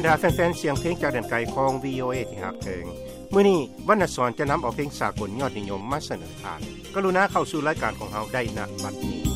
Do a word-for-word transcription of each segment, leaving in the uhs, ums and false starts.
ดาแฟนๆเสียงเพลงจากแดนไกลของ วี โอ เอ ที่ฮักเพิงมื้อนี้วรรณสรจะนําเอาเพลงสากลยอดนิยมมาเสนอทานกรุณาเข้าสู่รายการของเฮาได้ณบัดนี้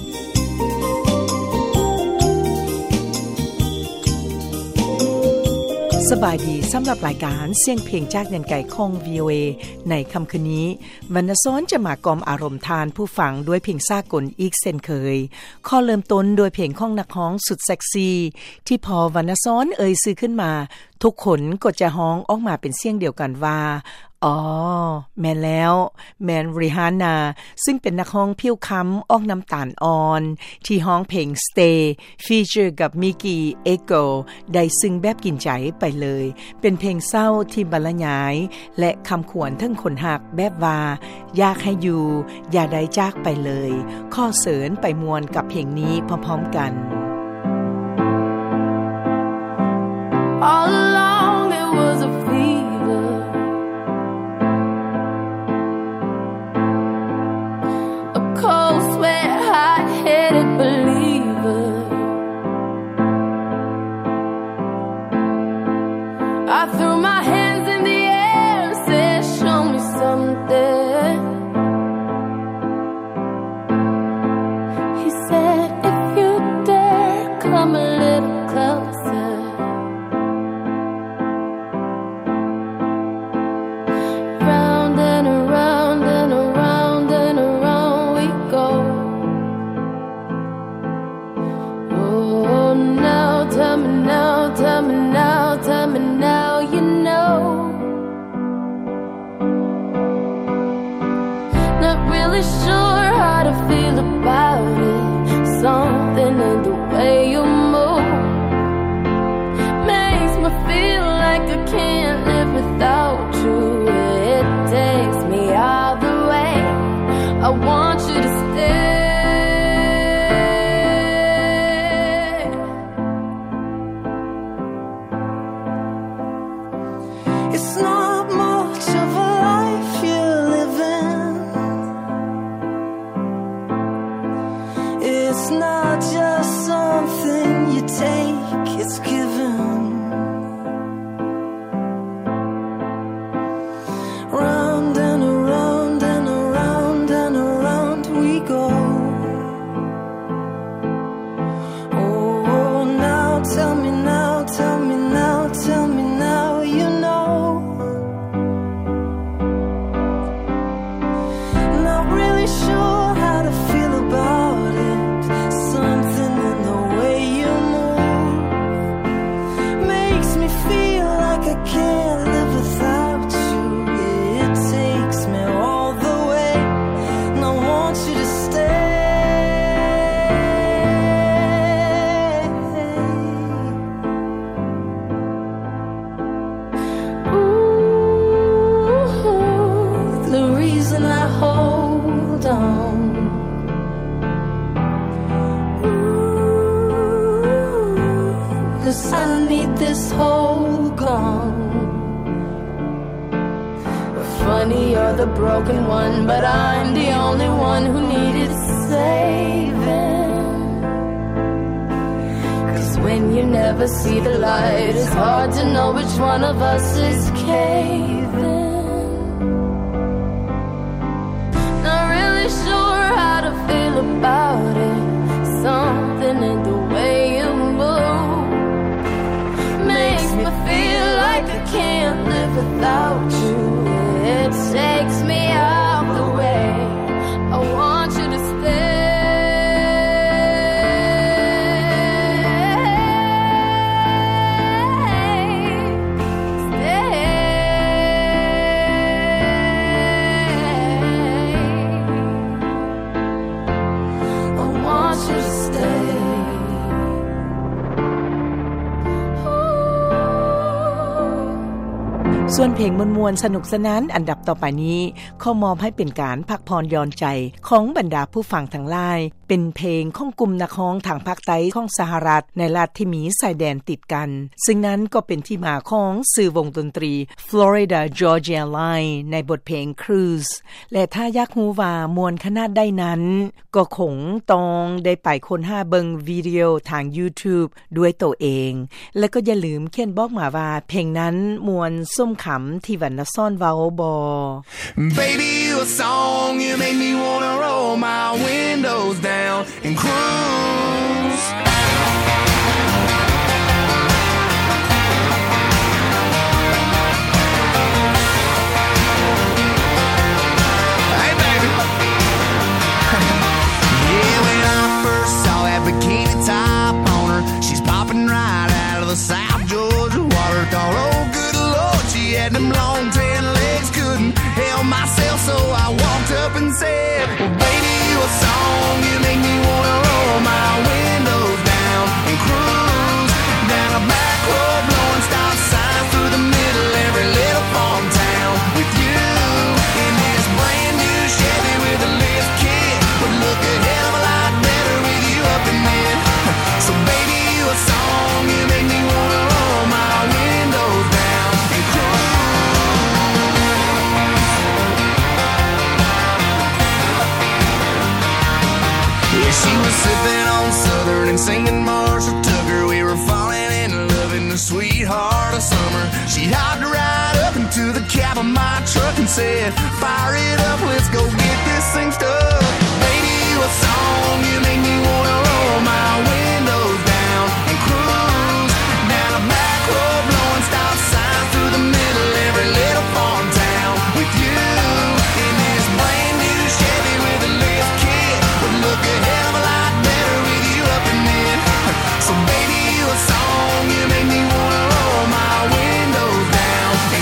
สบายดีสําหรับรายการเสียงเพลงจากแดนไกลของ วี โอ เอ ในค่ำคืนนี้วรรณสรจะมากล่อมอารมณ์ทานผู้ฟังด้วยเพลงสากลอีกเช่นเคยขอเริ่มต้นด้วยเพลงของนักร้องสุดเซ็กซี่ที่พอวรรณสรเอ่ยชื่อขึ้นมาทุกคนก็จะร้องออกมาเป็นเสียงเดียวกันว่าอ๋อแม่นแล้วแมนริฮานาซึ่งเป็นนักร้องผิวค้ำออกน้ำตาลอ่อนที่ร้องเพลง Stay ฟีเจอร์กับมิกกี้เอโกได้ซึ่งแบบกินใจไปเลยเป็นเพลงเศร้าที่บรรยายและคำขวัญทั้งคนหักแบบว่าอยากให้อยู่อย่าได้จากไปเลยข้อเสริญไปมวลกับเพลงนี้พร้อมๆกัน All along it was a fever A cold sweat hot-headed believer I threw my hands in the air and said show me something He said if you dare come a little closer Tell me now, tell me now, you know Not really sure how to feel about it Something in the way you move Makes me feel like I can't live without you It takes me all the way I want you to stay It's not much of a life you're living It's not just something you take, it's given Round and around and around and around we go Oh, now tell me now, tell me now, tell me now, you know Sure how to feel about it Something in the way you move Makes me feel like I can't live without you It takes me all the way And I want you to stay Ooh, the reason I hold on Ooh, 'cause I need this whole gone Funny you're the broken one But I'm the only one who needed saving 'Cause when you never see the light It's hard to know which one of us is caving Sure how to feel about it Something in the way you move Makes me feel like I can't live without you It takes me out the way I want you to stay Stay ส่วนเพลงมวลๆสนุกสนานอันดับต่อไปนี้ขอมอบให้เป็นการพักพรย้อนใจของบรรดาผู้ฟังทั้งหลายเป็นเพลงของกลุ่มนักร้องทางภาคใต้ของสหรัฐในรัฐที่มีชายแดนติดกันซึ่งนั้นก็เป็นที่มาของชื่อวงดนตรี Florida Georgia Line ในบทเพลง Cruise และถ้าอยากรู้ว่ามวลขนาดใดนั้นก็คงต้องได้ไปค้นหาเบิ่งวิดีโอทาง YouTube ด้วยตัวเองและก็อย่าลืมเขียนบอกมาว่าเพลงนั้นมวลส้มขำที่วันละซ่อนเว้าบ่ Baby, you a song, you make me wanna roll my windows down and cruise. Hey, baby. Yeah, when I first saw that bikini top on her, she's popping right out of the South Georgia water. Thought, oh, good Lord, she had them long tan legs, couldn't help myself, so I walked up and said, well, baby, you a song, you make me wanna roll my windows down and cruise down a back road, blowing stop signs through the middle every little farm town with you in this brand new Chevy with a lift kit would look a hell of a lot better with you up in it. So baby, you a song, you make me wanna roll my windows down and cruise.Yeah, she was sipping on Southern and singing Marshall Tucker. We were falling in love in the sweetheart of summer. She hopped right up into the cab of my truck and said, fire it up, let's go get this thing stuck. Baby, you a song, you make me wanna roll my windows down and cruise down a back road, blowing stop signs through the middle every little farm town with you in this brand new Chevy with a lift kit would look a hell of a lot better with you up in it. So baby, you a song, you make me wanna roll my windows down and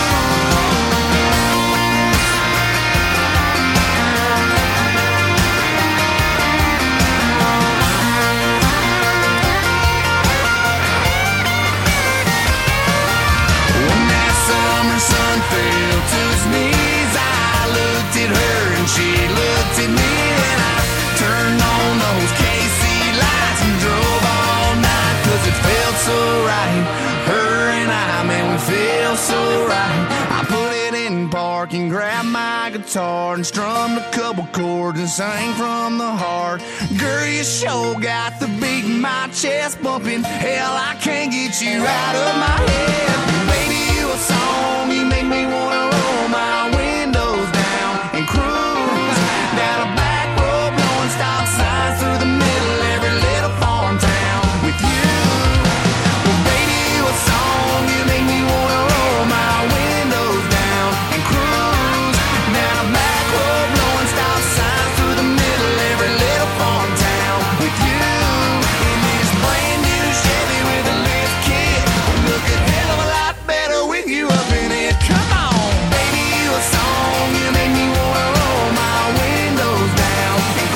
cruise.When that summer sun fell to his knees, I looked at her and she looked at me, and I turned on those K C lights and drove all night, cause it felt so right. Her and I, man, we feel so right. I put it in park and grabbed my guitar and strummed a couple chords and sang from the heart. Girl, you sure got the beat in my chest bumping. Hell, I can't get you out of my head. Baby, you a song, you make me wanna roll my windows down and cruise down a back road, blowing stop signs through the middle every little farm town with you. Well, baby, you a song, you make me wanna roll my windows down and cruise down a back road, blowing stop signs through the middle every little farm town with you in this brand new Chevy with a lift kit would look a hell of a lot better with you up in it. Come on, baby, you a song, you make me wanna roll my windows down and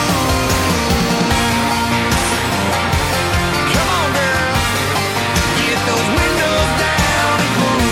cruise. Come on, girl, get those windows down and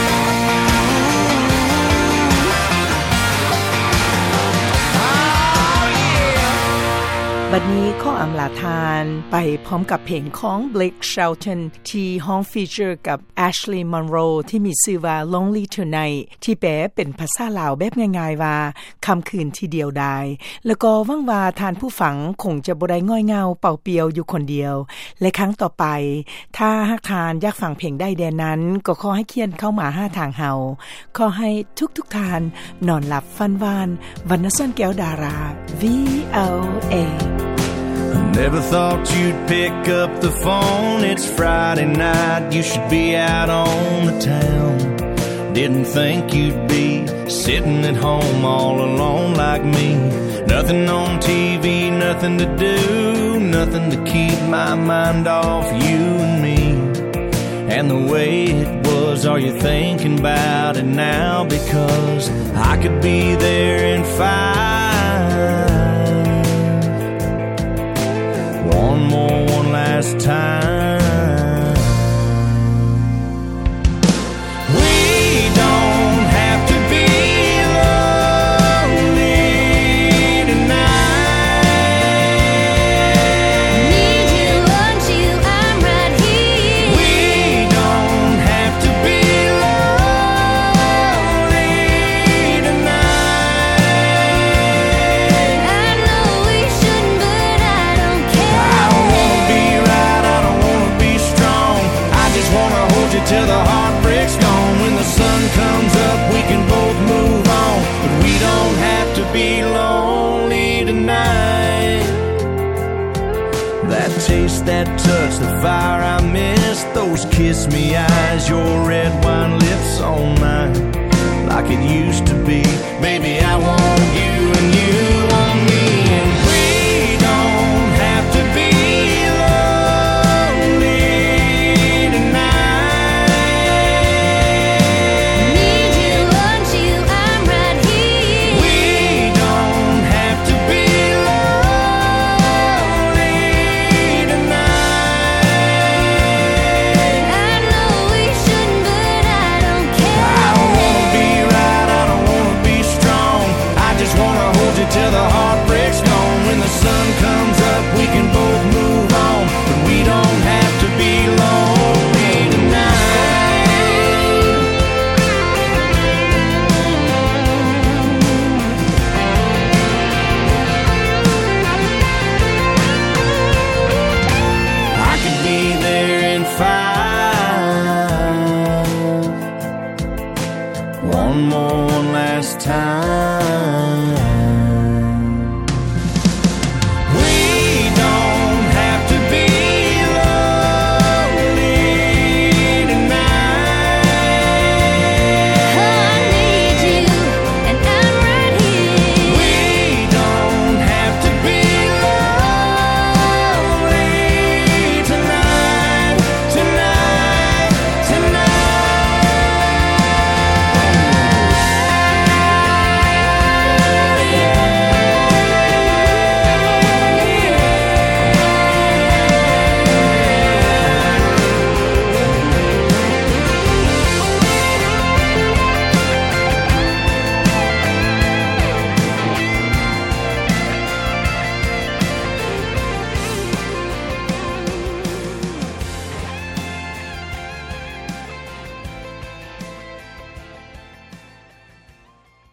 cruise. Oh, yeah. บัดนี้ขออำลาทานไปพร้อมกับเพลงของ Blake Shelton ที่ห้องฟีเจอร์กับ Ashley Monroe ที่มีชื่อว่า Lonely Tonight ที่แปลเป็นภาษาลาวแบบง่ายๆว่าค่ำคืนที่เดียวดายแล้วก็หวังว่าทานผู้ฟังคงจะบ่ได้ง่อยเหงาเป่าเปียวอยู่คนเดียวและครั้งต่อไปถ้าหากทานอยากฟังเพลงได้แดนนั้นก็ขอให้เขียนเข้ามาหาทางเฮาขอให้ทุกๆทานนอนหลับฝันหวานวรรณซ่อนแก้วดารา วี โอ เอ Never thought you'd pick up the phone. It's Friday night, you should be out on the town. Didn't think you'd be sitting at home all alone like me. Nothing on T V, nothing to do, nothing to keep my mind off you and me. And the way it was, are you thinking about it now? Because I could be there in five.One more, one last time. We don't that touch, the fire I miss, those kiss me eyes, your red wine lips on mine, like it used to be. Baby, I want you